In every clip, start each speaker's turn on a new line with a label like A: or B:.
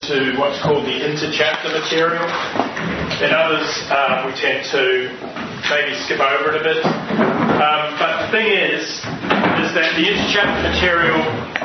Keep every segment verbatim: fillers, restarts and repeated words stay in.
A: to what's called the inter-chapter material. In others, uh, we tend to maybe skip over it a bit. Um, but the thing is, is that the inter-chapter material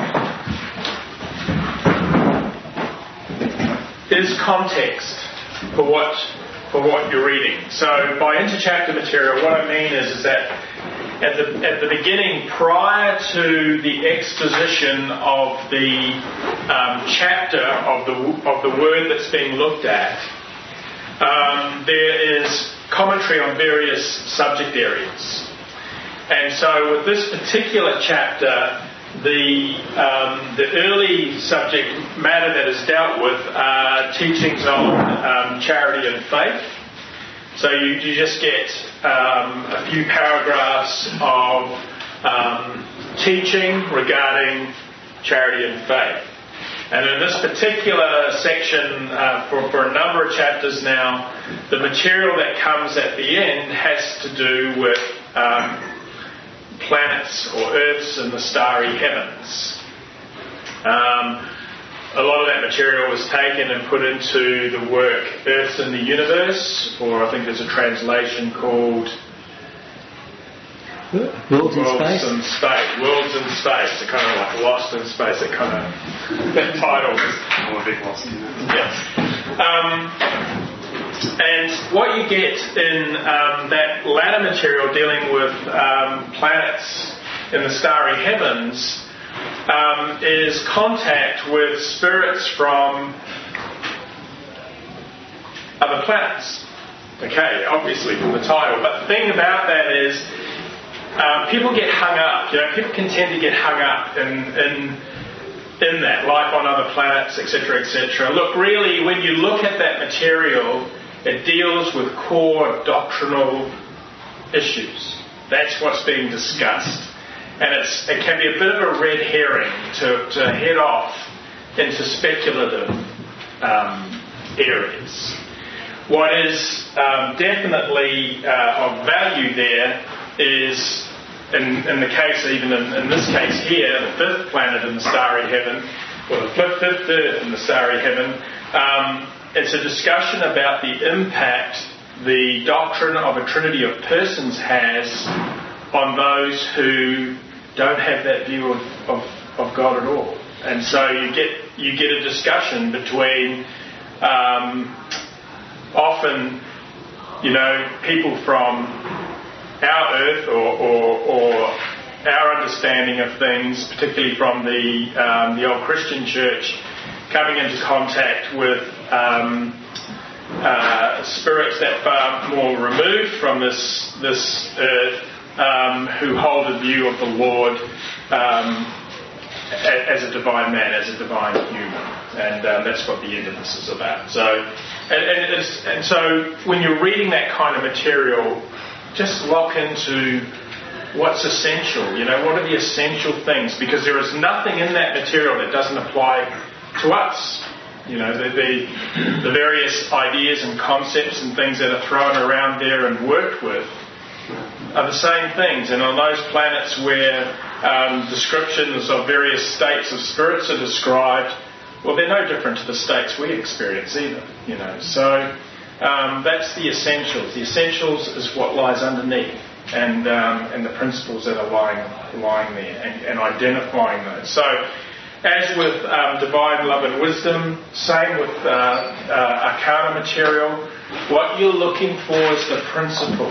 A: is context for what for what you're reading. So by inter-chapter material, what I mean is, is that at the at the beginning, prior to the exposition of the um, chapter of the of the word that's being looked at, um, there is commentary on various subject areas. And so with this particular chapter, the um, the early subject matter that is dealt with are teachings on um, charity and faith. So you, you just get um, a few paragraphs of um, teaching regarding charity and faith. And in this particular section, uh, for, for a number of chapters now, the material that comes at the end has to do with um, planets or Earths in the starry heavens. Um, a lot of that material was taken and put into the work Earths in the Universe, or I think there's a translation called
B: Worlds in Space.
A: In space. Worlds in Space. They're kind of like Lost in Space. That kind of that title is
C: I'm a bit lost in that.
A: Yes. Um, and what you get in um, that latter material dealing with um, planets in the starry heavens um, is contact with spirits from other planets. Okay, obviously from the title. But the thing about that is um, people get hung up. You know, people can tend to get hung up in, in in that, life on other planets, et cetera, et cetera. Look, really, when you look at that material, it deals with core doctrinal issues. That's what's being discussed. And it's, it can be a bit of a red herring to, to head off into speculative um, areas. What is um, definitely uh, of value there is, in, in the case, even in, in this case here, the fifth planet in the starry heaven, or the fifth, fifth Earth in the starry heaven, um, it's a discussion about the impact the doctrine of a Trinity of persons has on those who don't have that view of, of, of God at all. And so you get you get a discussion between um, often, you know, people from our earth or, or, or our understanding of things, particularly from the um, the old Christian church, coming into contact with um, uh, spirits that far more removed from this this earth, um, who hold a view of the Lord um, as a divine man, as a divine human, and um, that's what the end of this is about. So, and, and, it is, and so when you're reading that kind of material, just lock into what's essential. You know, what are the essential things? Because there is nothing in that material that doesn't apply to us. You know, the, the, the various ideas and concepts and things that are thrown around there and worked with are the same things. And on those planets where um, descriptions of various states of spirits are described, well, they're no different to the states we experience either. You know, so um, that's the essentials. The essentials is what lies underneath, and um, and the principles that are lying lying there, and, and identifying those. So, as with um, divine love and wisdom, same with uh, uh, arcana material. What you're looking for is the principle.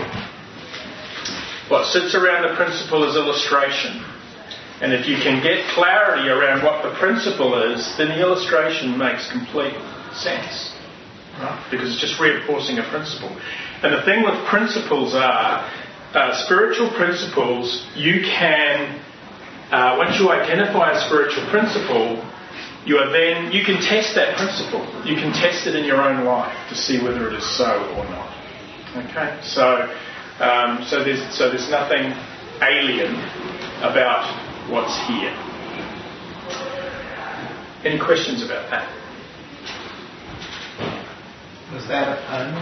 A: What sits around the principle is illustration. And if you can get clarity around what the principle is, then the illustration makes complete sense. Right? Because it's just reinforcing a principle. And the thing with principles are, uh, spiritual principles, you can, uh, once you identify a spiritual principle, you are then, you can test that principle. You can test it in your own life to see whether it is so or not. Okay? So, um, so there's so there's nothing alien about what's here. Any questions about that?
B: Was that a pun?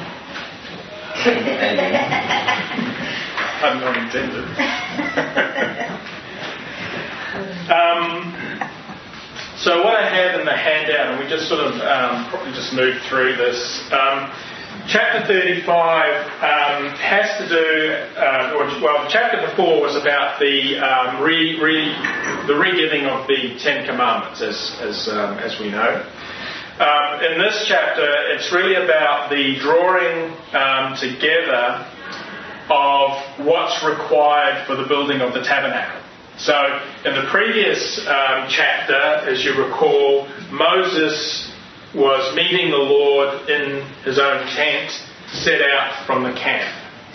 A: Pun not intended. um, So what I have in the handout, and we just sort of um, probably just move through this. Um, chapter thirty-five um, has to do, uh, or, well, the chapter before was about the um, re, re, the re-giving of the Ten Commandments, as as um, as we know. Um, in this chapter, it's really about the drawing um, together of what's required for the building of the tabernacle. So, in the previous um, chapter, as you recall, Moses was meeting the Lord in his own tent, set out from the camp.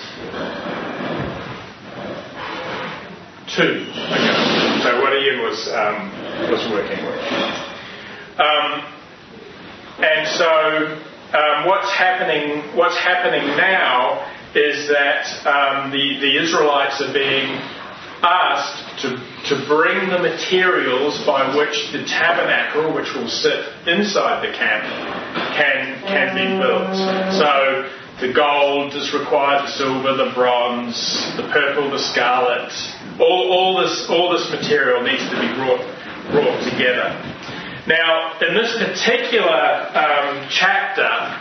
A: Two. Okay. So, what Ian was um, was working with. Um, and so, um, what's happening? What's happening now is that um, the the Israelites are being asked to, to bring the materials by which the tabernacle, which will sit inside the camp, can can be built. So the gold is required, the silver, the bronze, the purple, the scarlet. All, all this all this material needs to be brought brought together. Now, in this particular um, chapter,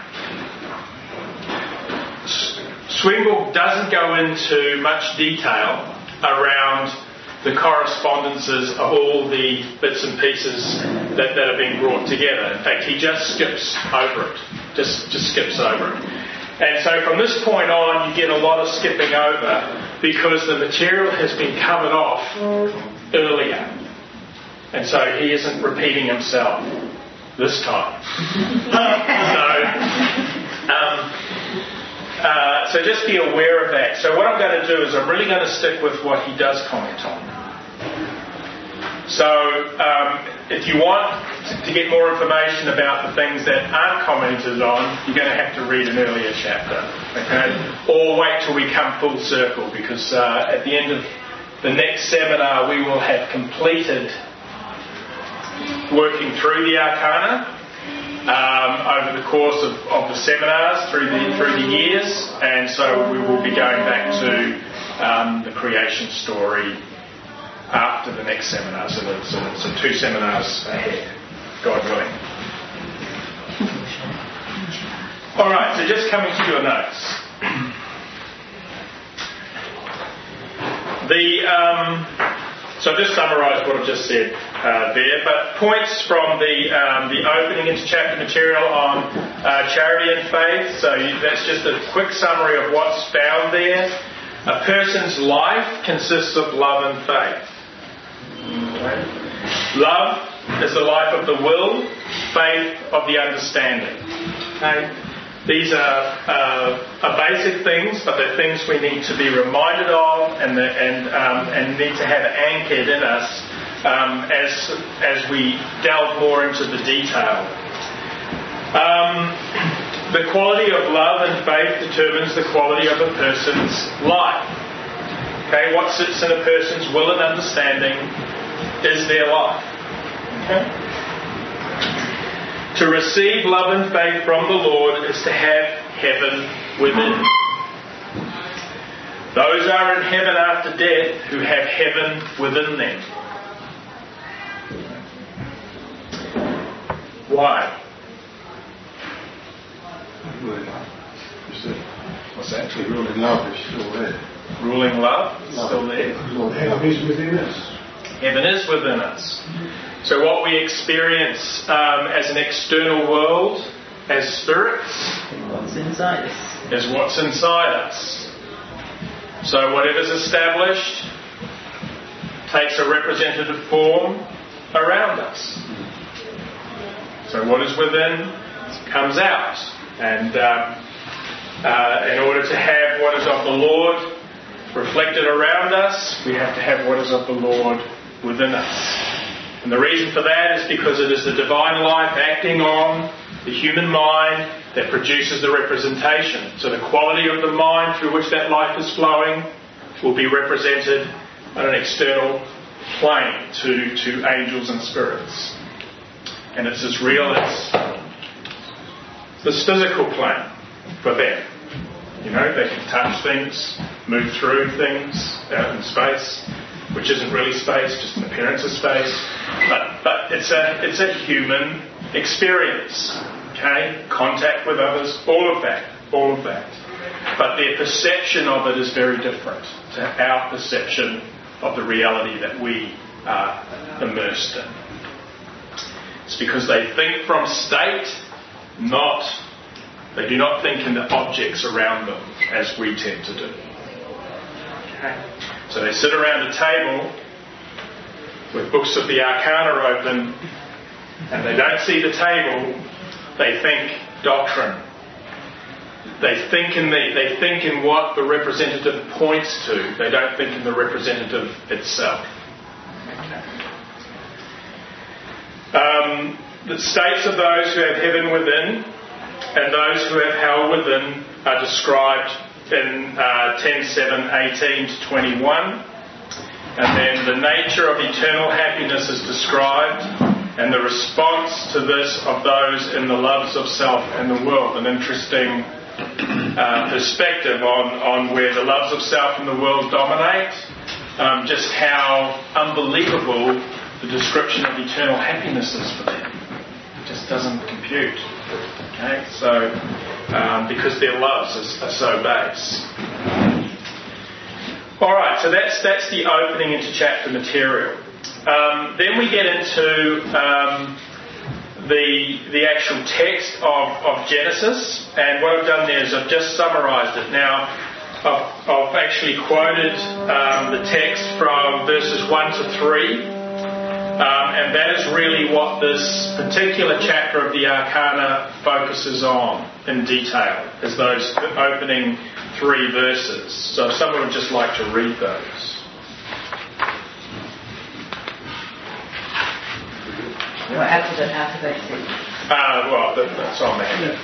A: Swinburne doesn't go into much detail around the correspondences of all the bits and pieces that, that are being brought together. In fact, he just skips over it. Just, just skips over it. And so from this point on, you get a lot of skipping over because the material has been covered off earlier. And so he isn't repeating himself this time. so, um, Uh, so just be aware of that. So what I'm going to do is I'm really going to stick with what he does comment on. So um, if you want to, to get more information about the things that aren't commented on, you're going to have to read an earlier chapter. Okay? Or wait till we come full circle, because uh, at the end of the next seminar we will have completed working through the Arcana. Um, over the course of, of the seminars through the through the years, and so we will be going back to um, the creation story after the next seminar. So that's so, so two seminars ahead, God willing. All right. So just coming to your notes, the. Um, So I've just summarised what I've just said uh, there, but points from the um, the opening into chapter material on uh, charity and faith. So you, that's just a quick summary of what's found there. A person's life consists of love and faith. Okay. Love is the life of the will, faith of the understanding. Okay. These are, uh, are basic things, but they're things we need to be reminded of and the, and um, and need to have anchored in us um, as as we delve more into the detail. Um, the quality of love and faith determines the quality of a person's life. Okay, what sits in a person's will and understanding is their life. Okay. To receive love and faith from the Lord is to have heaven within. Those are in heaven after death who have heaven within them. Why? What's that?
C: Actually, ruling love is still there.
A: Ruling love is still there.
C: Heaven is within us.
A: Heaven is within us. So what we experience um, as an external world, as spirits,
B: What's inside us?
A: is what's inside us. So whatever's established takes a representative form around us. So what is within comes out. And uh, uh, in order to have what is of the Lord reflected around us, we have to have what is of the Lord within us. And the reason for that is because it is the divine life acting on the human mind that produces the representation. So the quality of the mind through which that life is flowing will be represented on an external plane to, to angels and spirits. And it's as real as this physical plane for them. You know, they can touch things, move through things out in space, which isn't really space, just an appearance of space. But but it's a it's a human experience. Okay, contact with others, all of that, all of that. But their perception of it is very different to our perception of the reality that we are immersed in. It's because they think from state, not, they do not think in the objects around them as we tend to do. Okay. So they sit around a table with books of the Arcana open, and they don't see the table, they think doctrine. They think in the, they think in what the representative points to. They don't think in the representative itself. Okay. Um, the states of those who have heaven within and those who have hell within are described in uh, ten seven eighteen to twenty-one. And then the nature of eternal happiness is described, and the response to this of those in the loves of self and the world. An interesting uh, perspective on, on where the loves of self and the world dominate, um, just how unbelievable the description of eternal happiness is for them. It just doesn't compute. Okay, so um, because their loves are, are so base. All right, so that's that's the opening into chapter material. Um, then we get into um, the the actual text of, of Genesis, and what I've done there is I've just summarised it. Now, I've, I've actually quoted um, the text from verses one to three. Um, and that is really what this particular chapter of the Arcana focuses on in detail, is those opening three verses. So if someone would just like to read those.
D: Well, after the after they see.
A: Uh, well, that, that's on there.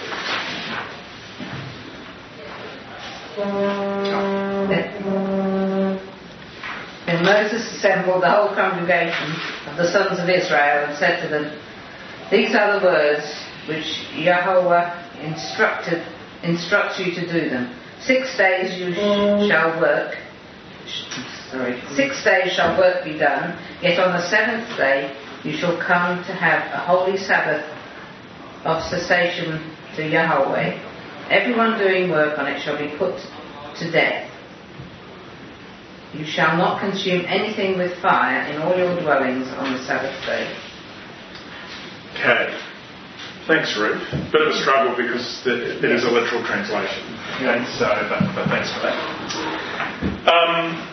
D: And Moses assembled the whole congregation of the sons of Israel and said to them, "These are the words which Yahweh instructed instructs you to do them. Six days you sh- shall work. Sorry, six days shall work be done. Yet on the seventh day you shall come to have a holy Sabbath of cessation to Yahweh. Everyone doing work on it shall be put to death. You shall not consume anything with fire in all your dwellings on the Sabbath day."
A: Okay. Thanks, Ruth. Bit of a struggle because it is a literal translation. Okay, so, but, but thanks for that. Um,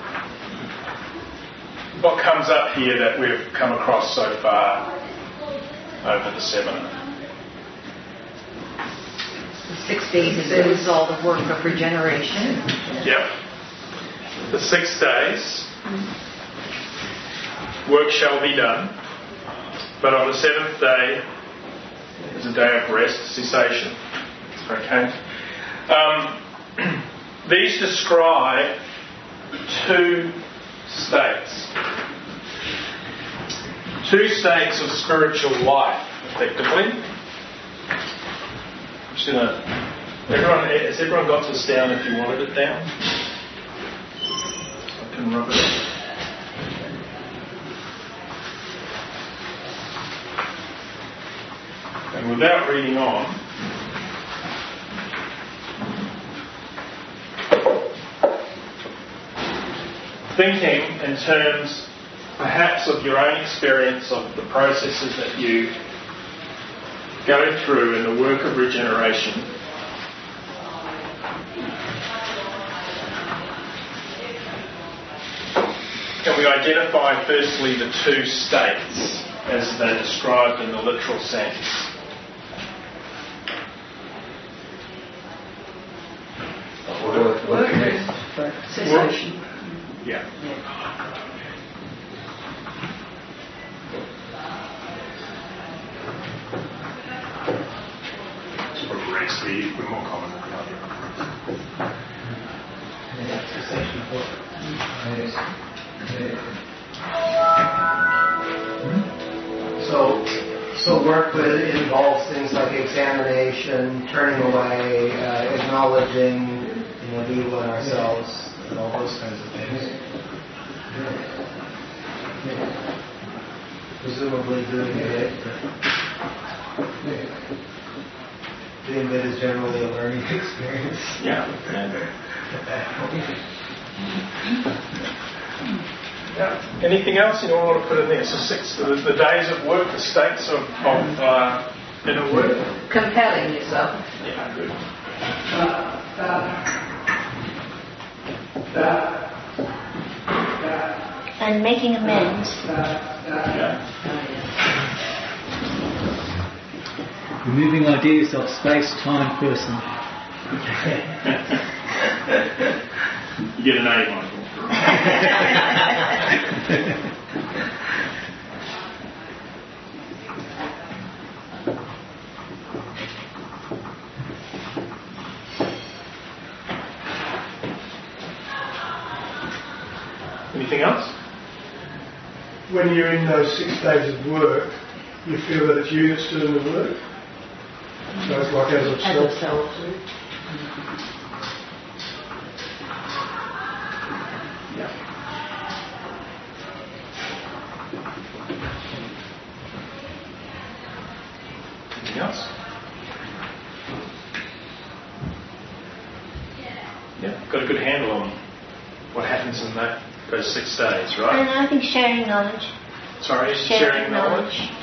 A: what comes up here that we've come across so far over the seminar?
E: The six days is the result of work of regeneration.
A: Yep. The six days, work shall be done, but on the seventh day is a day of rest, cessation. Okay. Um, these describe two states, two states of spiritual life, effectively. I'm just gonna. Everyone, has everyone got this down? If you wanted it down. Can rub it in. And without reading on, thinking in terms perhaps of your own experience of the processes that you go through in the work of regeneration. Can we identify firstly the two states as they're described in the literal sense?
E: Work, work, cessation.
A: Yeah. Sort of rest, we're more common than the other.
B: Cessation of work.
F: So, so work with involves things like examination, turning away, uh, acknowledging, you know, the evil in ourselves, and all those kinds of things. presumably doing it. Doing it is generally a learning experience.
A: Yeah. Yeah. Anything else you want to put in there? So six, the, the days of work, the states of, of uh, inner work.
D: Compelling yourself.
A: Yeah, good.
G: And making amends.
A: Yeah.
B: Removing ideas of space, time, person.
A: You get an A, Michael. Anything else?
C: When you're in those six days of work, you feel that it's you that's doing the work. So it's like as of
E: As of
C: self.
E: self.
A: Yeah. Anything else? Yeah, got a good handle on what happens in that those six days, right?
G: And I think sharing knowledge.
A: Sorry,
G: Sharing,
A: sharing knowledge.
G: knowledge.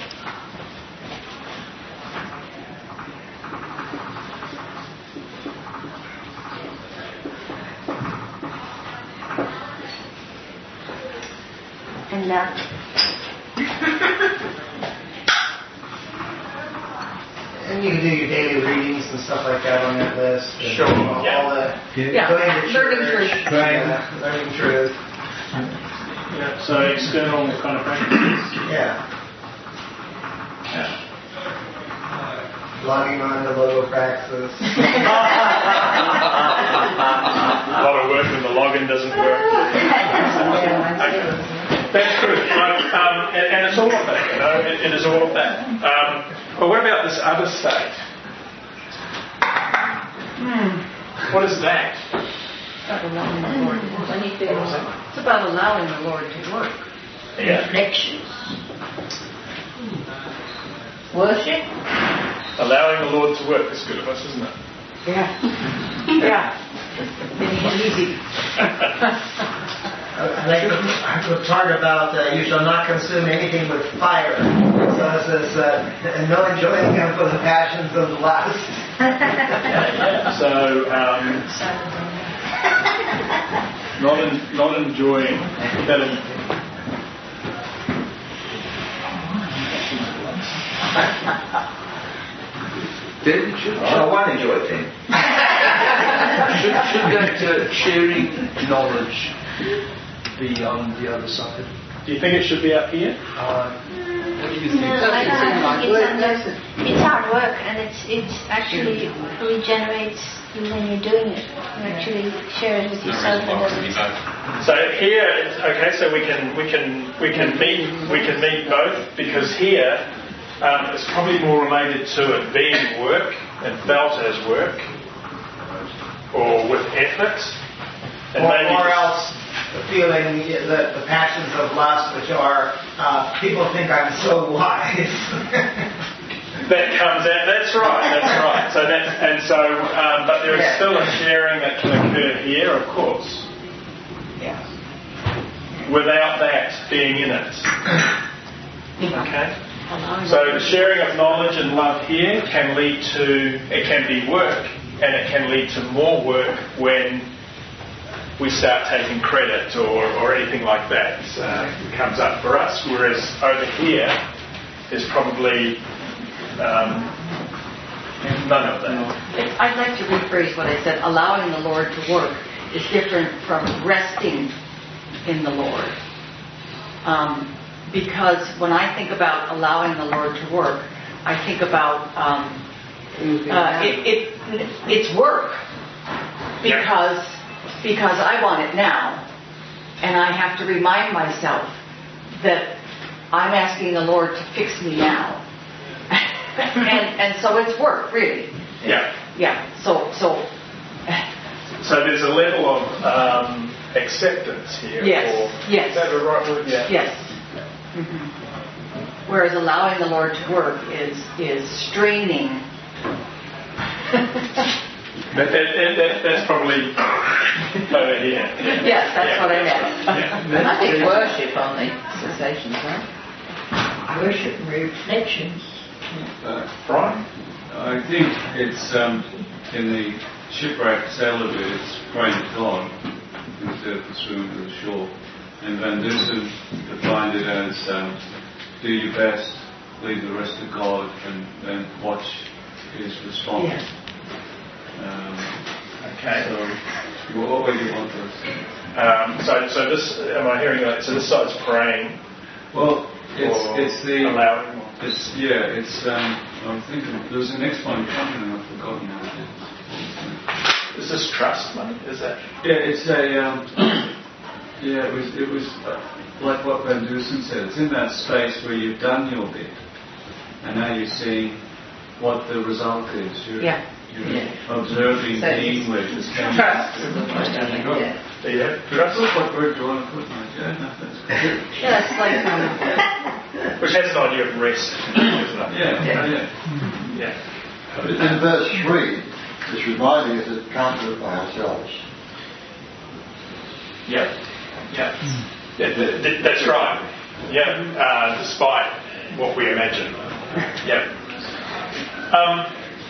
G: And that.
F: And you can do your daily readings and stuff like that on that list. and
A: Sure,
F: All
A: yeah.
F: the
B: Yeah.
F: going to
D: Learning
F: church,
D: truth.
F: yeah, learning truth.
A: Yeah, so external kind of practices.
F: Yeah.
A: Yeah.
F: Logging on to logo praxis.
A: A lot of work when the login doesn't work. Okay. That's good. Right. Um, and, and it's all of that, you know, it, it is all of that. Um, but what about this other state? Hmm. What is that?
E: About allowing the Lord to work. When you feel, it's about allowing the Lord to work.
A: Yeah.
E: Reflections.
D: Worship.
A: Allowing the Lord to work is good of us, isn't it?
E: Yeah. Yeah. Making it easy.
F: I think the, the part about uh, you shall not consume anything with fire. So it says, uh, and no enjoying them for the passions of the lust.
A: Yeah. So, um, not en- not enjoying that. En-
H: Then should, oh, one enjoy thing. should, should that uh, sharing knowledge be on the other side?
A: Do you think it should be up here?
H: Uh, what do you think?
G: No, I don't think it's under, it's hard work, and it's it's actually regenerates you when you're doing it. You actually share it with yourself and others.
A: So here, it's, okay, so we can we can we can meet we can meet both, because here um, it's probably more related to it being work and felt as work, or with effort, and
F: or,
A: maybe
F: or else feeling the, the, the passions of lust, which are uh, people think I'm so wise.
A: that comes out. That's right. That's right. So that's and so, um, but there is
F: Yeah.
A: still a sharing that can occur here, of course,
F: Yeah.
A: without that being in it. Okay. So the sharing of knowledge and love here can lead to, it can be work, and it can lead to more work when we start taking credit or, or anything like that uh, comes up for us. Whereas over here is probably um, none of that.
E: I'd like to rephrase what I said. Allowing the Lord to work is different from resting in the Lord. Um, because when I think about allowing the Lord to work, I think about um, uh, it, it, it's work because because I want it now, and I have to remind myself that I'm asking the Lord to fix me now. and and so it's work, really.
A: Yeah.
E: Yeah. So so.
A: So there's a level of um, acceptance here.
E: Yes.
A: Or,
E: Yes.
A: Is that the right word? Yeah.
E: Yes. Mm-hmm. whereas allowing the Lord to work is is straining.
A: But that, that, that, that's probably over here. Yeah.
E: Yes, that's
A: yeah.
E: what I meant.
A: Yeah.
D: I think worship on the cessations, right?
I: Worship reflections.
J: Uh,
A: Brian?
J: I think it's um, in the shipwreck sailor bit, it's praying to God instead of swimming to the shore. And Van Dusen defined it as um, do your best, leave the rest to God, and then watch His response.
E: Yes.
J: Um,
A: Okay.
J: so, you always want this.
A: Um, so, so this, am I hearing that? So this side's praying.
J: Well, it's
A: or
J: it's the
A: allowing.
J: it's yeah it's um, I'm thinking there's the next one coming and I've forgotten what it is.
A: Is this trust money? Is that?
J: Yeah, it's a um, yeah it was it was uh, like what Van Dusen said. It's in that space where you've done your bit and now you're seeing what the result is. You're,
E: Yeah.
J: You're
D: Yeah.
J: observing,
D: So
J: being with, it's coming
D: Trust.
J: back to the
D: Yeah.
A: Do you have
J: That's
A: trust?
J: what word do you want to put, mate? Yeah, no, that's good.
E: Yeah, it's like um,
A: Which has an idea of rest, isn't it?
J: Yeah, yeah.
A: Yeah.
K: But in verse three, it's reminding us that we can't do it by ourselves.
A: Yeah. Yeah. Yeah, th- th- that's right. Yeah. Uh, despite what we imagine. Yeah. Um,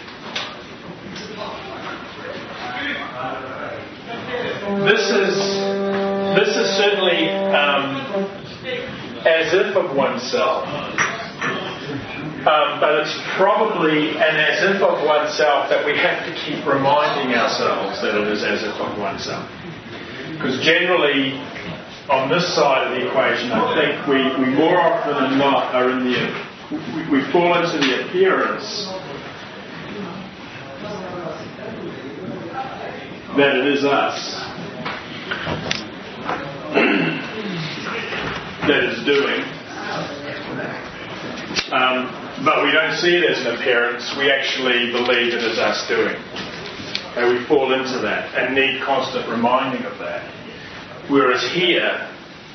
A: this is this is certainly um, as if of oneself. Um, but it's probably an as if of oneself that we have to keep reminding ourselves that it is as if of oneself. Because generally, on this side of the equation, I think we, we more often than not are in the, we, we fall into the appearance that it is us that is doing. Um, but we don't see it as an appearance. We actually believe it is us doing. And we fall into that and need constant reminding of that. Whereas here,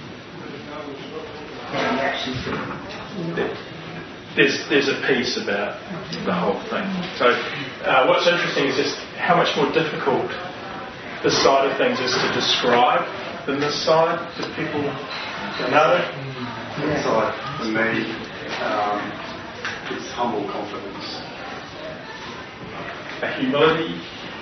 A: there's, there's a piece about the whole thing. So uh, what's interesting is just how much more difficult this side of things is to describe than this side. Do people know it?
L: This side, for me, um, is humble confidence.
A: A humility.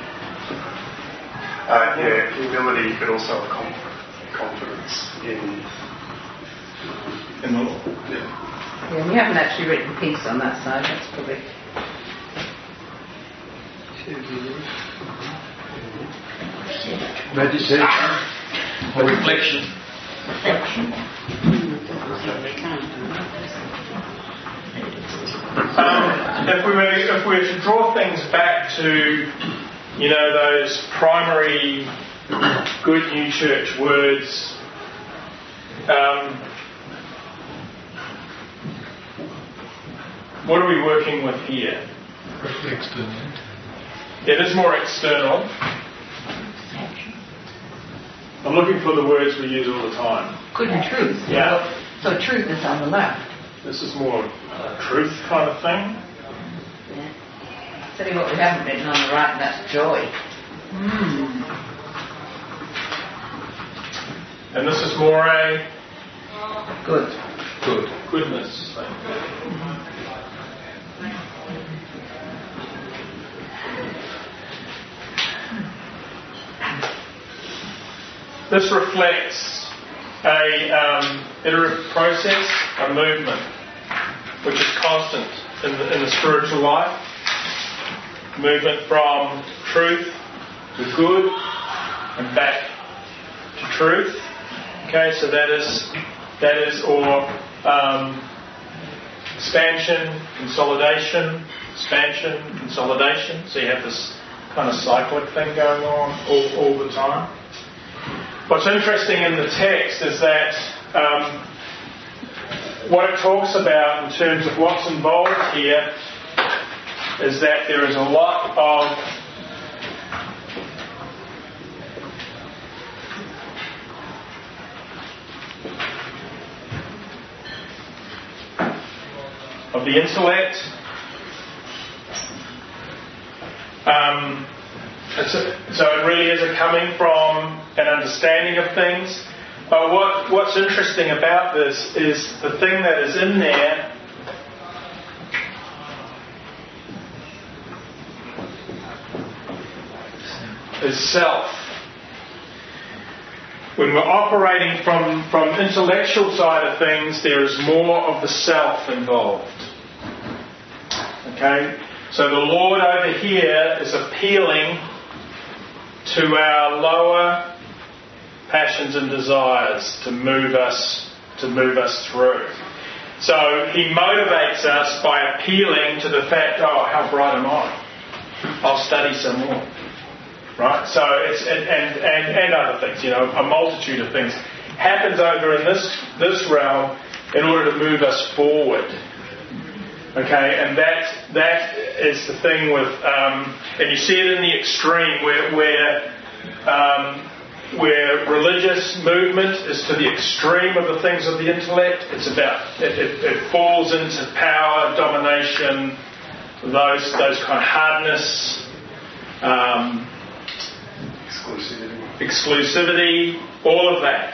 L: Uh, yeah, humility, but also a conf- confidence in
A: in the Lord.
L: Yeah.
D: Yeah, we haven't actually written peace on that side. That's probably.
K: Meditation or reflection.
I: Reflection.
A: Um, if we were if we were to draw things back to, you know, those primary good new church words, um, what are we working with here?
C: External.
A: It is more external. I'm looking for the words we use all the time.
E: good and truth.
A: Yeah.
E: So truth is on the left.
A: This is more a truth kind of thing.
D: Yeah. Tell you what we haven't written on the right, and that's joy.
E: Mm.
A: And this is more a
D: Good.
A: good goodness thing. This reflects a um, iterative process, a movement, which is constant in the, in the spiritual life. Movement from truth to good and back to truth. Okay, so that is that is or um, expansion, consolidation, expansion, consolidation. So you have this kind of cyclic thing going on all, all the time. What's interesting in the text is that um, what it talks about in terms of what's involved here is that there is a lot of of the intellect. Um, it's a, so it really is a coming from an understanding of things. But what, what's interesting about this is the thing that is in there is self. When we're operating from, from intellectual side of things, there is more of the self involved. Okay? So the Lord over here is appealing to our lower passions and desires to move us to move us through. So he motivates us by appealing to the fact, oh, how bright am I? I'll study some more. Right? So it's and, and, and, and other things, you know, a multitude of things happens over in this this realm in order to move us forward. Okay, and that that is the thing with, um, and you see it in the extreme where where um, where religious movement is to the extreme of the things of the intellect. It's about it, it, it falls into power, domination, those those kind of hardness. Um, Exclusivity. Exclusivity, all of that.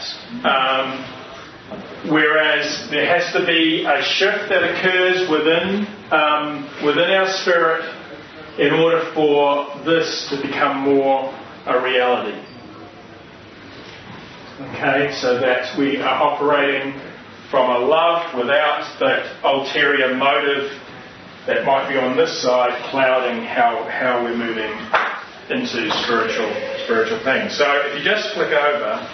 A: Um, whereas there has to be a shift that occurs within um, within our spirit in order for this to become more a reality. Okay, so that we are operating from a love without that ulterior motive that might be on this side clouding how, how we're moving into spiritual spiritual things. So if you just flick over,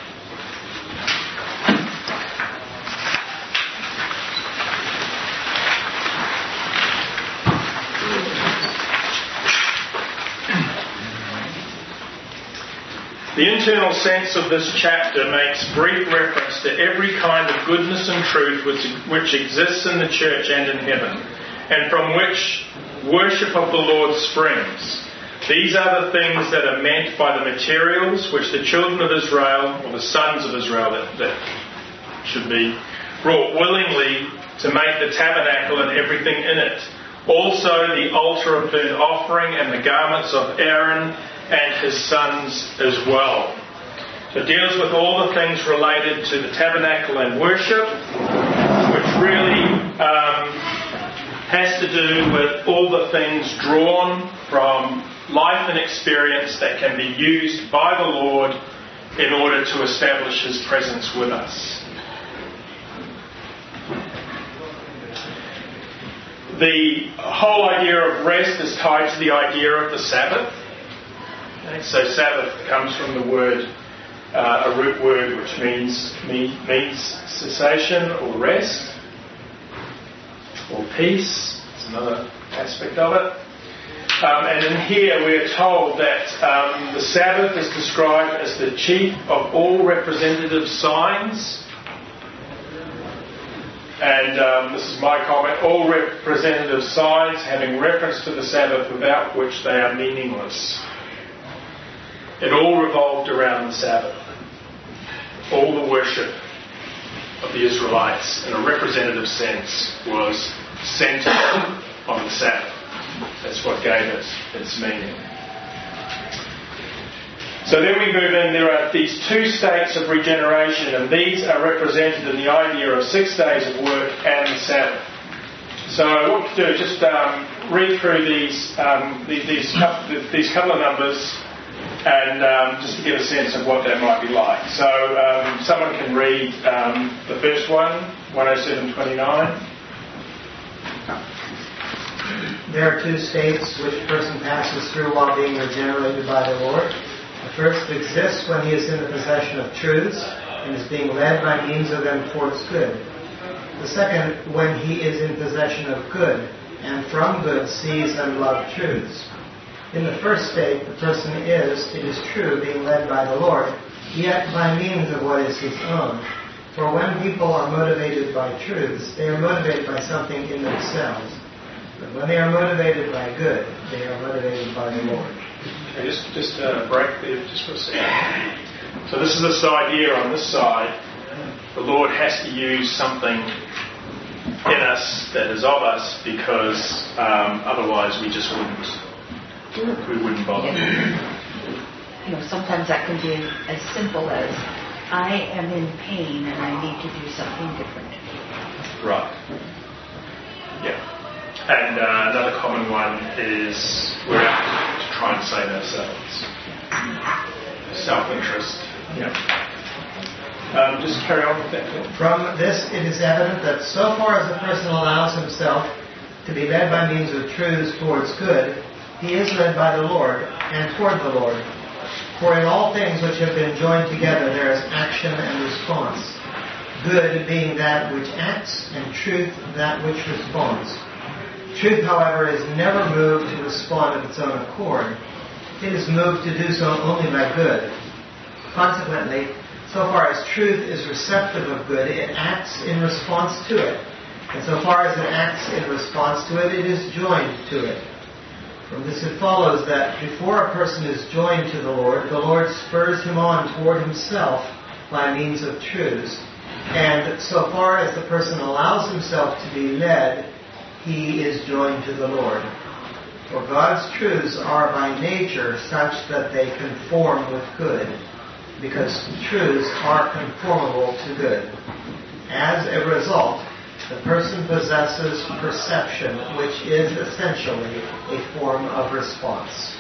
A: the internal sense of this chapter makes brief reference to every kind of goodness and truth which, which exists in the church and in heaven, and from which worship of the Lord springs. These are the things that are meant by the materials which the children of Israel, or the sons of Israel that, that should be, brought willingly to make the tabernacle and everything in it. Also the altar of burnt offering and the garments of Aaron and his sons as well. So it deals with all the things related to the tabernacle and worship, which really um, has to do with all the things drawn from life and experience that can be used by the Lord in order to establish His presence with us. The whole idea of rest is tied to the idea of the Sabbath. Okay, so Sabbath comes from the word, uh, a root word which means means cessation or rest or peace. It's another aspect of it. Um, and in here we are told that um, the Sabbath is described as the chief of all representative signs. And um, this is my comment, all representative signs having reference to the Sabbath without which they are meaningless. It all revolved around the Sabbath. All the worship of the Israelites, in a representative sense, was centered on the Sabbath. That's what gave it its meaning. So then we move in, there are these two states of regeneration, and these are represented in the idea of six days of work and the Sabbath. So what we do is just um, read through these, um, these, these, these couple of numbers and um, just to get a sense of what that might be like. So um, someone can read um, the first one, one oh seven twenty-nine.
F: There are two states which a person passes through while being regenerated by the Lord. The first exists when he is in the possession of truths and is being led by means of them towards good. The second, when he is in possession of good and from good sees and loves truths. In the first state, the person is, it is true, being led by the Lord, yet by means of what is his own. For when people are motivated by truths, they are motivated by something in themselves. But when they are motivated by good, they are motivated by the Lord.
A: Okay, just just uh, break there just for a second. So this is this idea on this side. The Lord has to use something in us, that is of us, because um, otherwise we just wouldn't, we wouldn't bother.
E: You know, sometimes that can be as simple as, I am in pain and I need to do something different.
A: Right. Yeah. And uh, another common one is we're out to try and save ourselves. Self-interest. Yeah. Um, just carry on with that.
F: From this, it is evident that so far as a person allows himself to be led by means of truths towards good, he is led by the Lord and toward the Lord. For in all things which have been joined together there is action and response. Good being that which acts, and truth that which responds. Truth, however, is never moved to respond of its own accord. It is moved to do so only by good. Consequently, so far as truth is receptive of good, it acts in response to it. And so far as it acts in response to it, it is joined to it. From this it follows that before a person is joined to the Lord, the Lord spurs him on toward himself by means of truths. And so far as the person allows himself to be led, he is joined to the Lord. For God's truths are by nature such that they conform with good, because truths are conformable to good. As a result, the person possesses perception, which is essentially a form of response.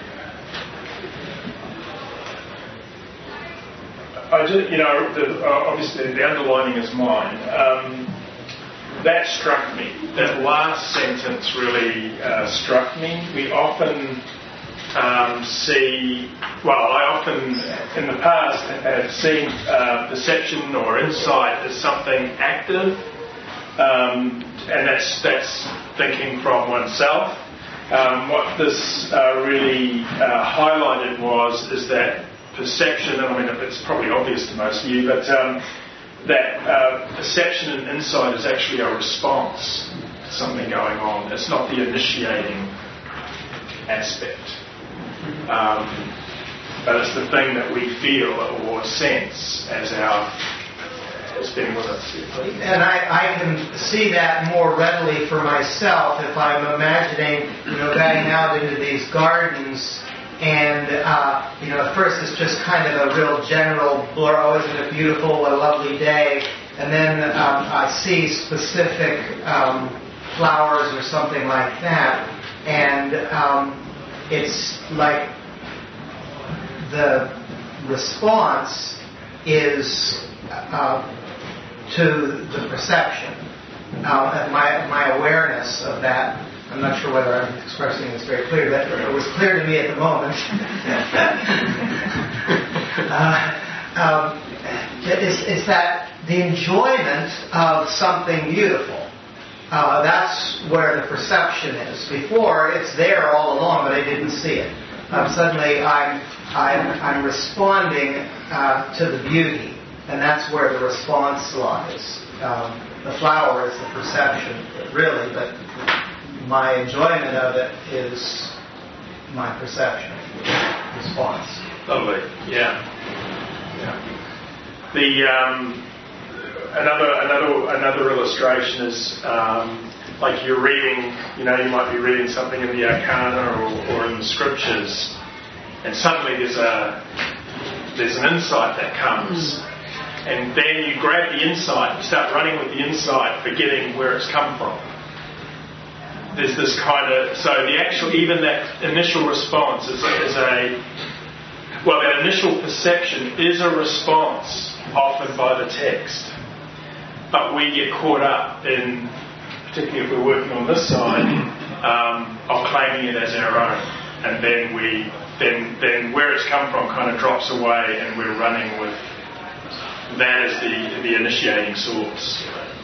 A: I just, you know, the, uh, obviously the underlining is mine. Um, that struck me. That last sentence really uh, struck me. We often um, see, well, I often in the past have seen uh, perception or insight as something active, um, and that's that's thinking from oneself. Um, what this uh, really uh, highlighted was is that perception, and I mean it's probably obvious to most of you, but um, that uh, perception and insight is actually a response to something going on. It's not the initiating aspect. Um, but it's the thing that we feel or sense as our as being with us.
F: And I, I can see that more readily for myself if I'm imagining, you know, going out into these gardens. And, uh, you know, at first it's just kind of a real general blur, oh, isn't it beautiful, what a lovely day. And then um, I see specific um, flowers or something like that. And um, it's like the response is uh, to the perception. Uh, and my, my awareness of that, I'm not sure whether I'm expressing this very clearly, but it was clear to me at the moment. uh, um, it's, it's that the enjoyment of something beautiful, uh, that's where the perception is. Before, it's there all along, but I didn't see it. Um, suddenly, I'm, I'm, I'm responding uh, to the beauty, and that's where the response lies. Um, the flower is the perception, really, but my enjoyment of it is my perception, response.
A: Lovely, yeah, yeah. The um, another another another illustration is um, like you're reading, you know, you might be reading something in the Arcana or, or in the Scriptures, and suddenly there's a there's an insight that comes, and then you grab the insight, you start running with the insight, forgetting where it's come from. There's this kind of, so the actual, even that initial response is a, is a, well, that initial perception is a response offered by the text. But we get caught up in, particularly if we're working on this side, um, of claiming it as our own. And then we, then, then where it's come from kind of drops away and we're running with that as the, the initiating source.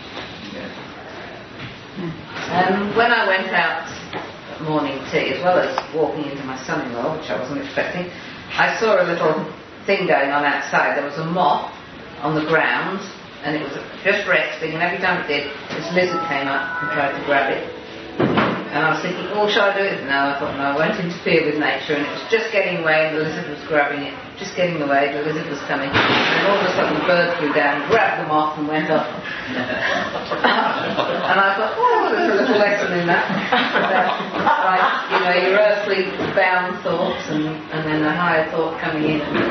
D: Um, when I went out at morning tea, as well as walking into my son-in-law, which I wasn't expecting, I saw a little thing going on outside. There was a moth on the ground, and it was just resting, and every time it did, this lizard came up and tried to grab it. And I was thinking, oh, shall I do it? No, I thought, no, I won't interfere with nature. And it was just getting away, and the lizard was grabbing it. Just getting away, the lizard was coming. And all of a sudden the bird flew down, grabbed them off and went up. And I thought, oh, there's a little lesson in that. About, like, you know, your earthly bound thoughts and, and then the higher thought coming in. And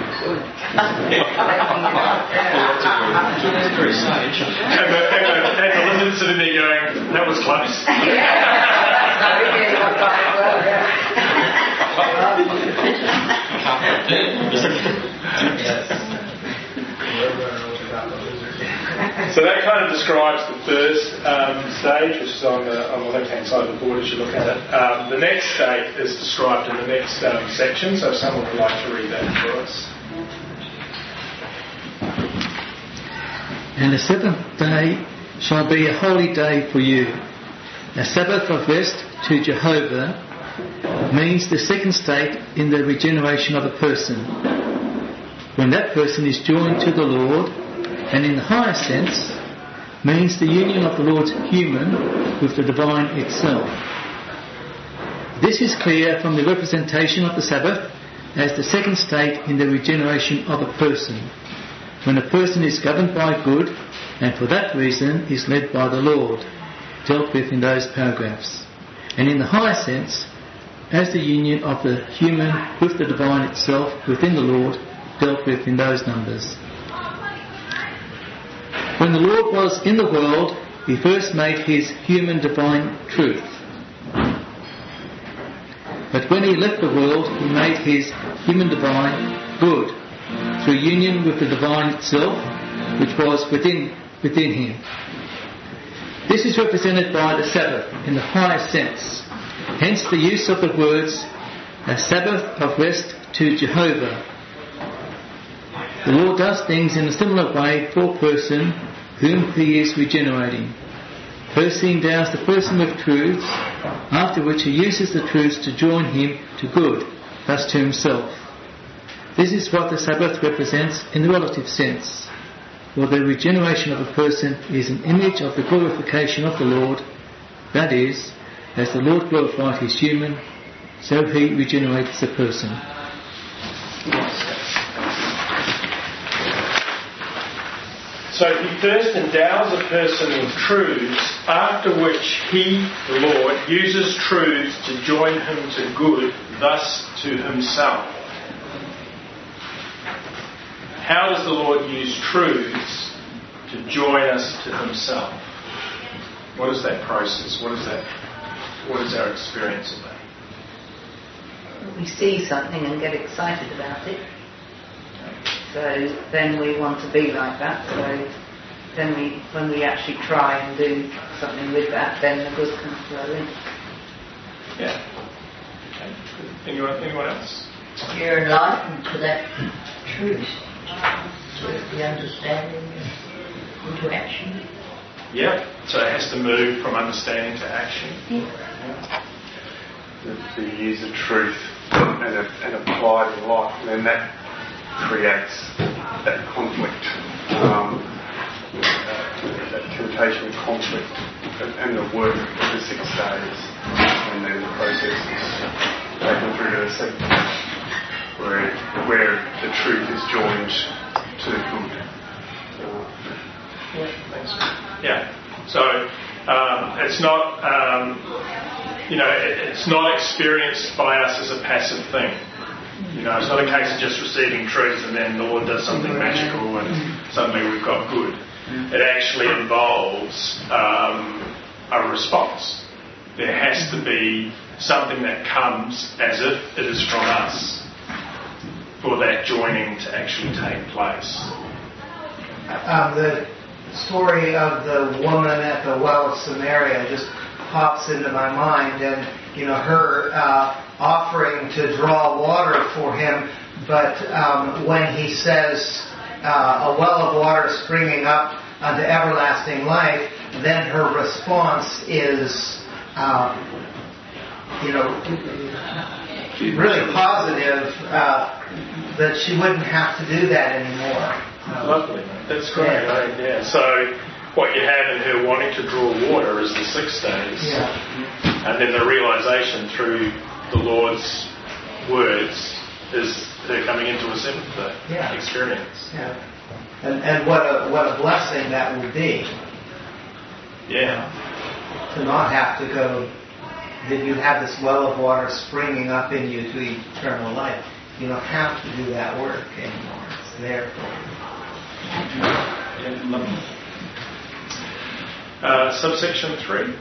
A: That's very sage. And the, and, the, and the lizard sitting there going, that was close. So that kind of describes the first um, stage, which is on the, on the left-hand side of the board as you look at it. Um, the next state is described in the next um, section, so if someone would like to read that for us.
B: And the seventh day shall be a holy day for you. A Sabbath of rest to Jehovah means the second state in the regeneration of a person, when that person is joined to the Lord, and in the higher sense means the union of the Lord's human with the divine itself. This is clear from the representation of the Sabbath as the second state in the regeneration of a person, when a person is governed by good and for that reason is led by the Lord, dealt with in those paragraphs, and in the higher sense as the union of the human with the divine itself within the Lord, dealt with in those numbers. When the Lord was in the world, he first made his human divine truth. But when he left the world, he made his human divine good, through union with the divine itself, which was within within him. This is represented by the Sabbath in the higher sense. Hence the use of the words, a Sabbath of rest to Jehovah. The Lord does things in a similar way for a person whom he is regenerating. First he endows the person with truths, after which he uses the truths to join him to good, thus to himself. This is what the Sabbath represents in the relative sense, for the regeneration of a person is an image of the glorification of the Lord, that is, as the Lord glorified his human, so he regenerates the person.
A: So he first endows a person with truths, after which he, the Lord, uses truths to join him to good, thus to himself. How does the Lord use truths to join us to himself? What is that process? What is that? What is our experience of that?
D: We see something and get excited about it. So then we want to be like that. So then we, when we actually try and do something with that, then the good can flow in.
A: Yeah. Okay. Anyone, anyone else?
I: You're enlightened to that truth, to the understanding into action.
A: Yeah. So it has to move from understanding to action.
G: Yeah.
L: To use the truth and, and apply it in life, and then that creates that conflict, um, uh, that temptation of conflict, and, and the work of the six days, and then the process is taken through to the seventh, where where the truth is joined to the good. Uh,
A: Thanks. Yeah. So um, it's not, um, you know, it, it's not experienced by us as a passive thing. You know, it's not a case of just receiving truths and then the Lord does something magical and suddenly we've got good. It actually involves um, a response. There has to be something that comes as if it is from us for that joining to actually take place.
F: Um, the story of the woman at the well of Samaria just pops into my mind, and you know her uh, offering to draw water for him, but um, when he says uh, a well of water springing up unto everlasting life, then her response is um, you know really positive, uh, that she wouldn't have to do that anymore.
A: Lovely. That's great. Yeah. yeah. So what you have in her wanting to draw water is the six days.
F: Yeah.
A: And then the realisation through the Lord's words is her coming into a seventh day
F: Yeah.
A: experience.
F: Yeah. And, and what a what a blessing that will be.
A: Yeah.
F: To not have to go, that you have this well of water springing up in you to eternal life. You don't have to do that work anymore. It's there for you.
A: Uh, subsection three.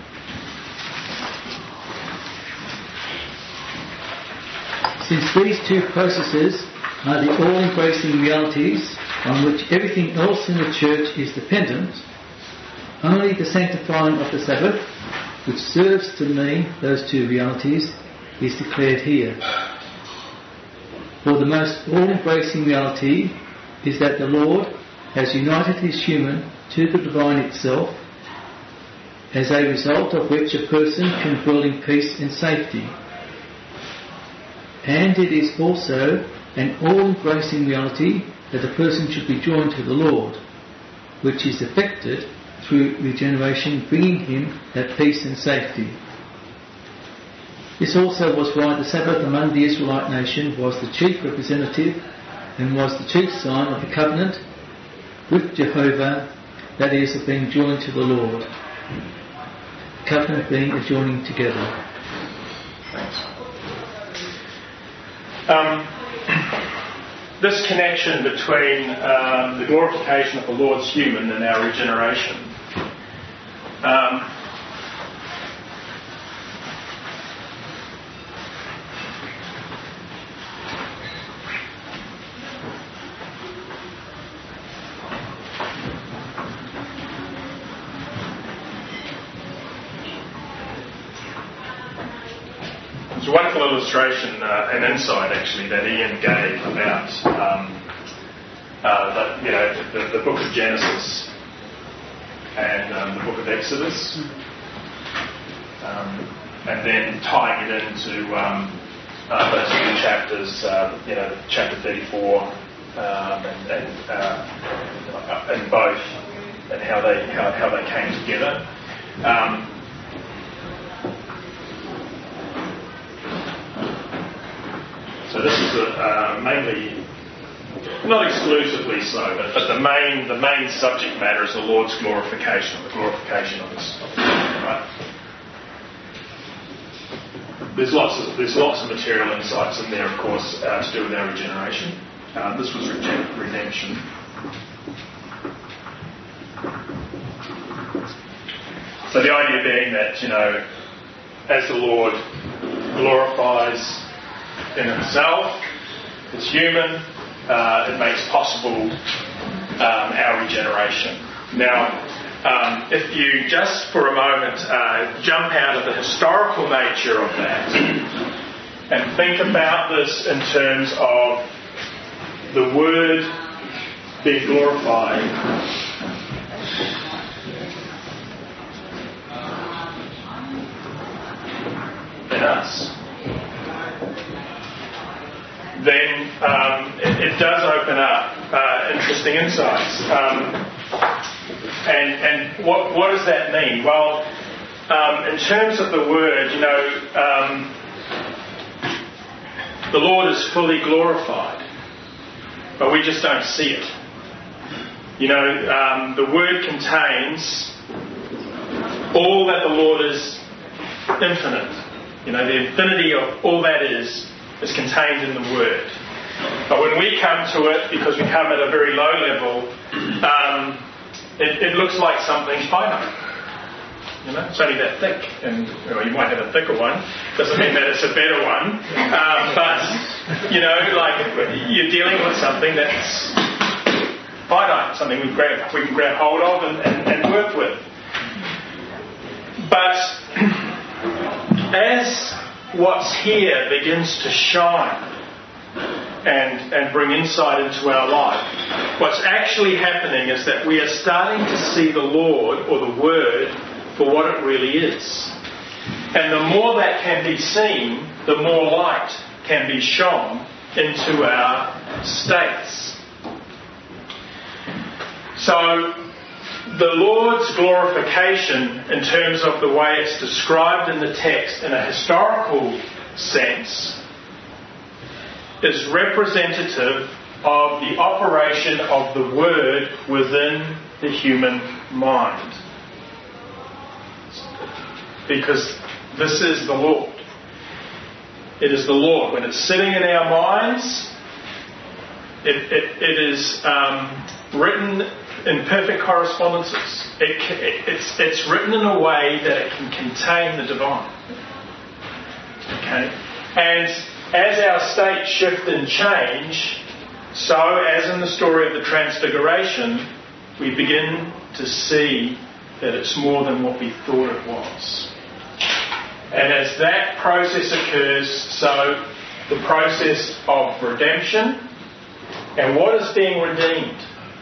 B: Since these two processes are the all-embracing realities on which everything else in the church is dependent, only the sanctifying of the Sabbath, which serves to mean those two realities, is declared here. For the most all-embracing reality is that the Lord has united his human to the divine itself, as a result of which a person can dwell in peace and safety. And it is also an all-embracing reality that a person should be joined to the Lord, which is effected through regeneration, bringing him that peace and safety. This also was why the Sabbath among the Israelite nation was the chief representative and was the chief sign of the covenant with Jehovah, that is, of being joined to the Lord. The covenant being a joining together.
A: Thanks. Um, this connection between um, the glorification of the Lord's human and our regeneration. Um, It's a wonderful illustration, uh, an insight actually, that Ian gave about um, uh, the, you know, the, the book of Genesis and um, the book of Exodus, um, and then tying it into um, uh, those two chapters, uh, you know, chapter thirty-four um, and, and, uh, and both, and how they how, how they came together. Um, So this is a, uh, mainly, not exclusively so, but, but the main the main subject matter is the Lord's glorification, the glorification of His Son, right? There's lots of there's lots of material insights in there, of course, uh, to do with our regeneration. Uh, this was rege- redemption. So the idea being that, you know, as the Lord glorifies in himself, as human, uh, it makes possible um, our regeneration. Now, um, if you just for a moment uh, jump out of the historical nature of that and think about this in terms of the Word being glorified, in us, then um, it, it does open up uh, interesting insights. Um, and and what what does that mean? Well, um, in terms of the Word, you know, um, the Lord is fully glorified, but we just don't see it. You know, um, the Word contains all that the Lord is infinite. You know, the infinity of all that is is contained in the Word. But when we come to it, because we come at a very low level, um, it, it looks like something finite. You know, it's only that thick, and you, know, you might have a thicker one. Doesn't mean that it's a better one. Um, but you know, like you're dealing with something that's finite, something we grab, we can grab hold of and, and, and work with. But as what's here begins to shine and and bring insight into our life, what's actually happening is that we are starting to see the Lord or the Word for what it really is. And the more that can be seen, the more light can be shone into our states. So the Lord's glorification, in terms of the way it's described in the text in a historical sense, is representative of the operation of the Word within the human mind. Because this is the Lord. It is the Lord. When it's sitting in our minds, it, it, it is um, written in perfect correspondences. It, it, it's, it's written in a way that it can contain the divine. Okay? And as our state shift and change, so as in the story of the Transfiguration, we begin to see that it's more than what we thought it was. And as that process occurs, so the process of redemption, and what is being redeemed?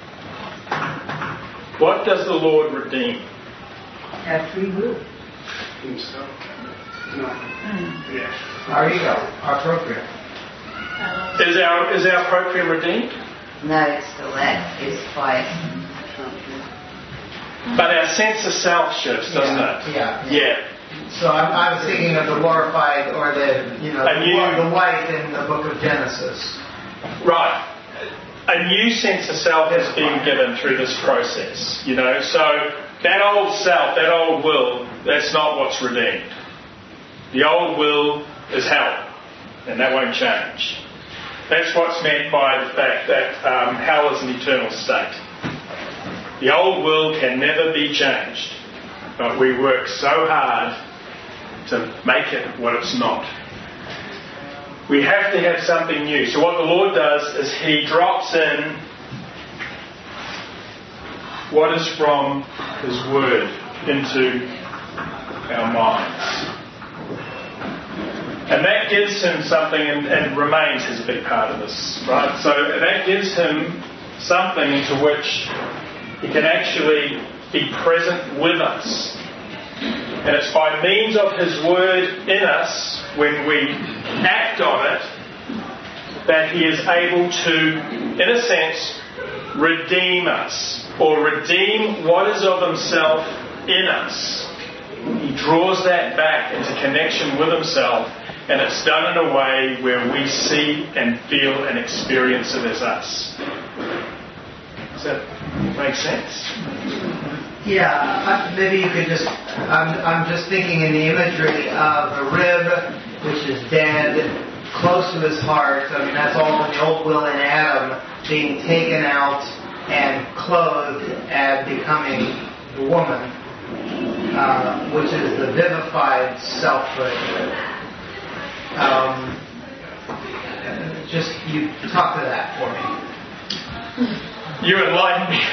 A: What does the Lord redeem?
F: Our free will.
L: Himself. No.
F: Mm.
L: Yeah.
F: Our ego, our procreate.
A: Is our is our procreate redeemed?
D: No, it's still there. It's quiet.
A: But our sense of self shifts, doesn't
F: yeah.
A: it?
F: Yeah.
A: Yeah.
F: So I'm, I was thinking of the glorified, or the you know the,
A: new,
F: the wife in the book of Genesis.
A: Right. A new sense of self is being given through this process. You know, so that old self, that old will, that's not what's redeemed. The old will is hell, and that won't change. That's what's meant by the fact that um, hell is an eternal state. The old will can never be changed, but we work so hard to make it what it's not. We have to have something new. So what the Lord does is He drops in what is from His Word into our minds. And that gives Him something, and, and remains is a big part of this, right? So that gives Him something into which He can actually be present with us. And it's by means of His Word in us, when we act on it, that He is able to, in a sense, redeem us, or redeem what is of Himself in us. He draws that back into connection with Himself, and it's done in a way where we see and feel and experience it as us. Does that make sense?
F: Yeah, uh, maybe you could just, I'm, I'm just thinking in the imagery of a rib which is dead, close to his heart. I mean, that's all the old will in Adam being taken out and clothed and becoming the woman, uh, which is the vivified selfhood. Um, just, you talk to that for me.
A: You enlighten me.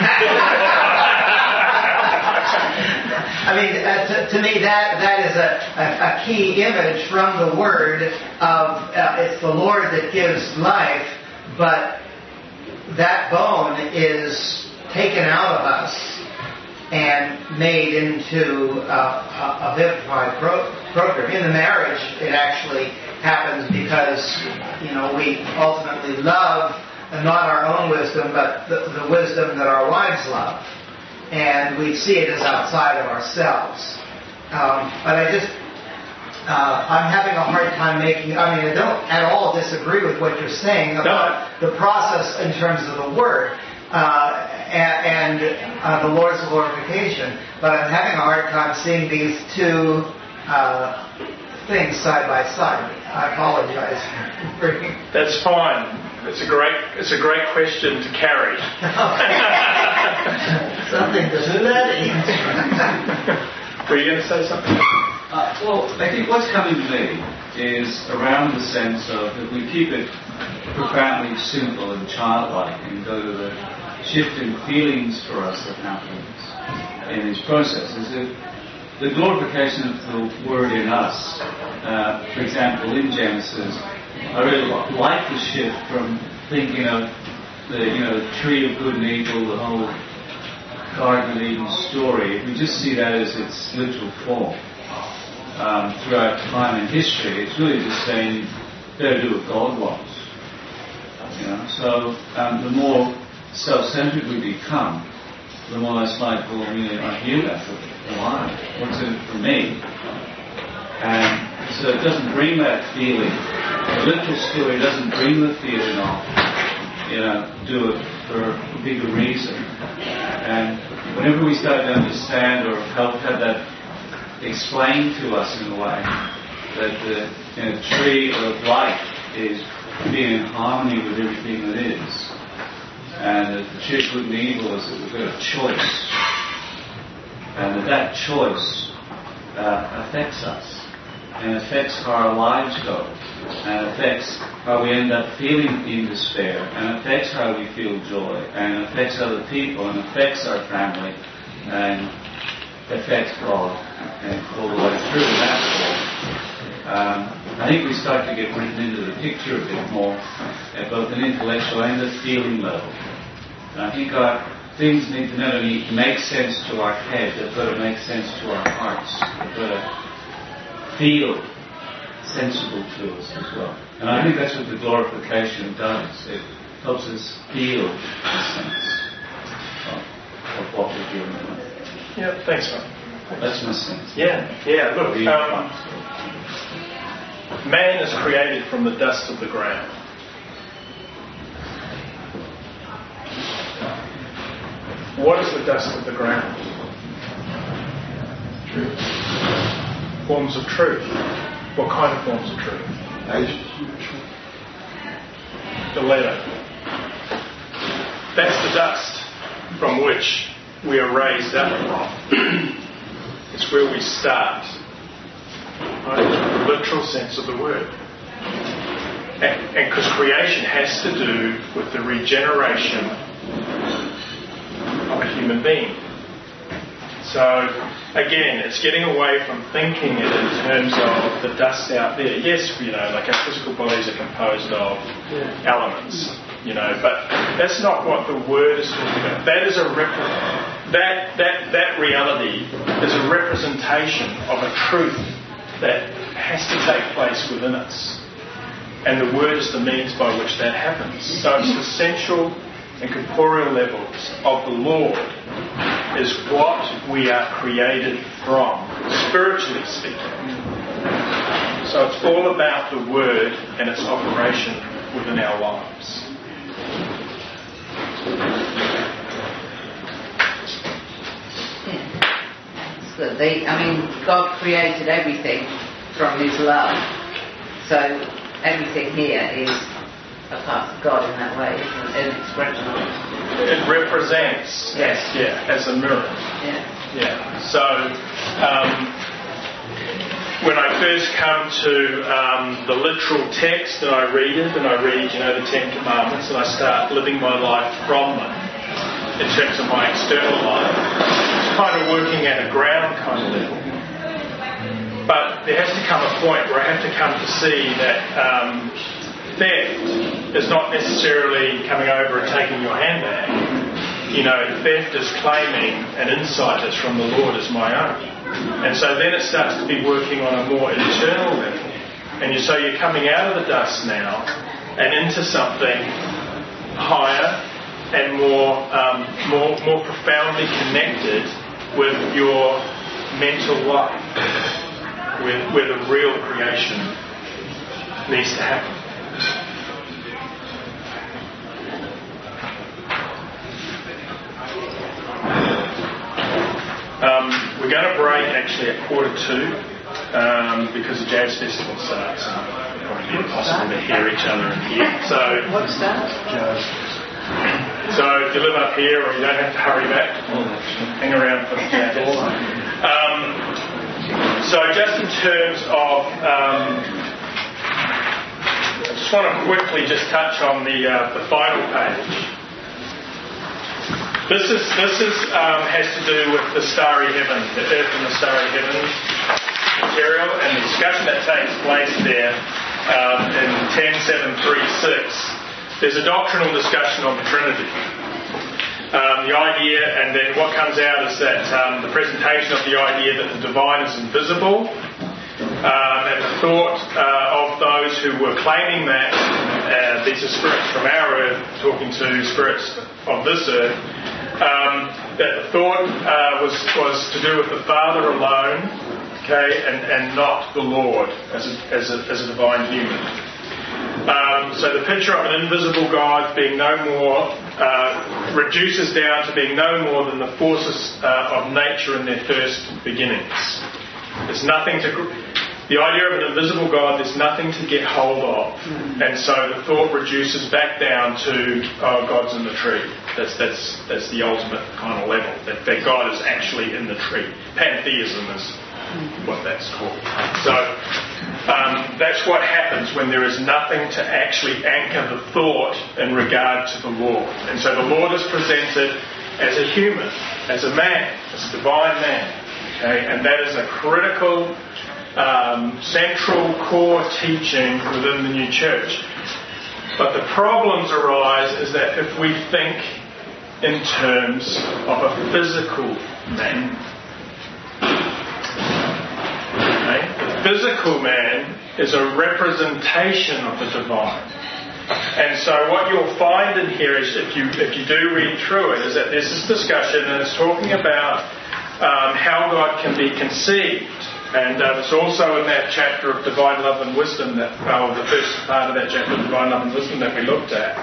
F: I mean, uh, to, to me, that that is a, a, a key image from the Word of uh, it's the Lord that gives life, but that bone is taken out of us and made into uh, a, a vivified pro- program. In the marriage, it actually happens because, you know, we ultimately love not our own wisdom, but the, the wisdom that our wives love. And we see it as outside of ourselves. Um, but I just, uh, I'm having a hard time making, I mean, I don't at all disagree with what you're saying about no. the process in terms of the Word uh, and, and uh, the Lord's glorification. But I'm having a hard time seeing these two uh, things side by side. I apologize for bringing.
A: That's fine. It's a great, it's a great question to carry.
F: Something to do that answer.
A: Were you going to say something?
J: Uh, well, I think what's coming to me is around the sense of if we keep it profoundly simple and childlike and go to the shift in feelings for us that happens in these processes, if the glorification of the Word in us, uh, for example, in Genesis, I really like the shift from thinking of the, you know, the tree of good and evil, the whole Garden of Eden story. If we just see that as its literal form um, throughout time and history, it's really just saying, better do what God wants. You know, so um, the more self-centered we become, the more it's like, well, really, I'm here for why? What's in it for me? And so it doesn't bring that feeling. The literal story doesn't bring the feeling of, you know, do it for a bigger reason. And whenever we start to understand or help have that explained to us in a way, that the you know, tree of life is being in harmony with everything that is, and that the tree of good and evil is that we've got a choice, and that that choice uh, affects us, and affects how our lives go, and affects how we end up feeling in despair, and affects how we feel joy, and affects other people, and affects our family, and affects God, and all the way through that. Um, I think we start to get written into the picture a bit more at both an intellectual and a feeling level. And I think our things need to not only make sense to our head, they've got to make sense to our hearts. They've got to feel sensible to us as well. And I think that's what the glorification does. It helps us feel the sense of, of what we're dealing with.
A: Yeah, thanks, man.
J: That's my sense.
A: Yeah, yeah, look, um, man is created from the dust of the ground. What is the dust of the ground?
K: Truth.
A: Forms of truth. What kind of forms of truth? The letter. That's the dust from which we are raised up from. It's where we start. Right? The literal sense of the word. And because creation has to do with the regeneration of a human being. So, again, it's getting away from thinking it in terms of the dust out there. Yes, you know, like our physical bodies are composed of yeah. elements, you know, but that's not what the word is talking about. That is a rep- that that that reality is a representation of a truth that has to take place within us. And the word is the means by which that happens. So it's the sensual and corporeal levels of the Lord is what we are created from, spiritually speaking. So it's all about the word and its operation within our lives.
D: Yeah. It's good. They, I mean, God created everything from His love. So everything here is a part of God in that way, isn't it? An expression of it.
A: It represents,
D: yes,
A: yeah, as a mirror.
D: Yeah.
A: Yeah. So um, when I first come to um, the literal text and I read it and I read, you know, the Ten Commandments and I start living my life from them in terms of my external life, it's kind of working at a ground kind of level. But there has to come a point where I have to come to see that um, theft is not necessarily coming over and taking your handbag. You know, theft is claiming an insight that's from the Lord as my own. And so then it starts to be working on a more internal level. And you, so you're coming out of the dust now and into something higher and more, um, more, more profoundly connected with your mental life, where, where the real creation needs to happen. Um, we're going to break actually at quarter two um, because the jazz festival starts and it'll probably be impossible to hear each other in here. So,
D: what starts?
A: Jazz. So if you live up here or you don't have to hurry back, hang around for the jazz. Um, so just in terms of, um, I just want to quickly just touch on the uh, the final page. This is this is um, has to do with the starry heaven, the earth and the starry heavens material, and the discussion that takes place there um, in ten seven three six. There's a doctrinal discussion on the Trinity. Um, the idea, and then what comes out is that um, the presentation of the idea that the divine is invisible, um, and the thought uh, of those who were claiming that uh, these are spirits from our earth talking to spirits of this earth. um, that the thought uh, was, was to do with the Father alone, okay, and, and not the Lord as a, as a, as a divine human. Um, so the picture of an invisible God being no more, uh, reduces down to being no more than the forces uh, of nature in their first beginnings. There's nothing to... The idea of an invisible God, there's nothing to get hold of. And so the thought reduces back down to, oh, God's in the tree. That's that's that's the ultimate kind of level, that, that God is actually in the tree. Pantheism is what that's called. So um, that's what happens when there is nothing to actually anchor the thought in regard to the Lord. And so the Lord is presented as a human, as a man, as a divine man. Okay? And that is a critical... Um, central core teaching within the new church. But the problems arise is that if we think in terms of a physical man, okay? The physical man is a representation of the divine. And so what you'll find in here is, if you if you do read through it, is that there's this discussion and it's talking about um, how God can be conceived. And uh, it's also in that chapter of Divine Love and Wisdom, that, well, the first part of that chapter of Divine Love and Wisdom that we looked at.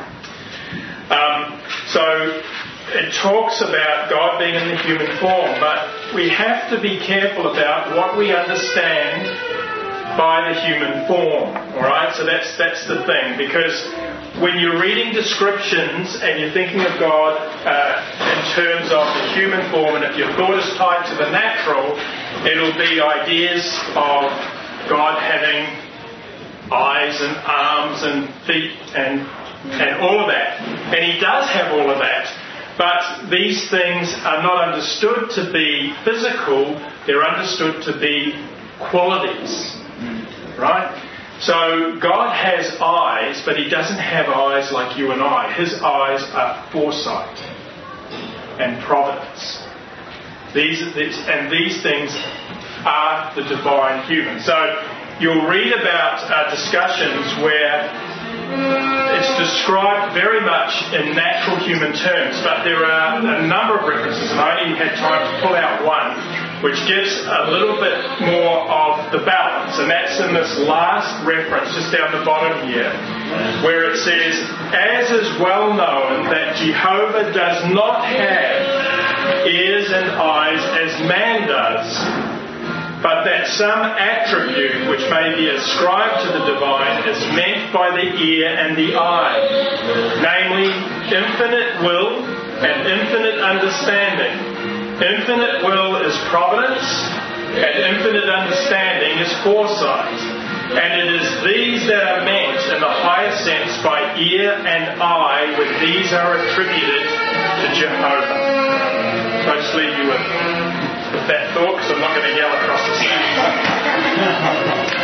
A: Um, so it talks about God being in the human form, but we have to be careful about what we understand by the human form. All right, so that's that's the thing, because when you're reading descriptions and you're thinking of God uh, in terms of the human form, and if your thought is tied to the natural, it'll be ideas of God having eyes and arms and feet and and all of that. And He does have all of that. But these things are not understood to be physical. They're understood to be qualities. Right? So God has eyes, but He doesn't have eyes like you and I. His eyes are foresight and providence. These, these and these things are the divine human. So you'll read about uh, discussions where it's described very much in natural human terms, but there are a number of references, and I only had time to pull out one, which gives a little bit more of the balance, and that's in this last reference just down the bottom here, where it says, as is well known that Jehovah does not have ears and eyes as man does, but that some attribute which may be ascribed to the divine is meant by the ear and the eye, namely infinite will and infinite understanding. Infinite will is providence, and infinite understanding is foresight. And it is these that are meant in the higher sense by ear and eye when these are attributed to Jehovah. So I just leave you with, with that thought, because I'm not going to yell across the stage.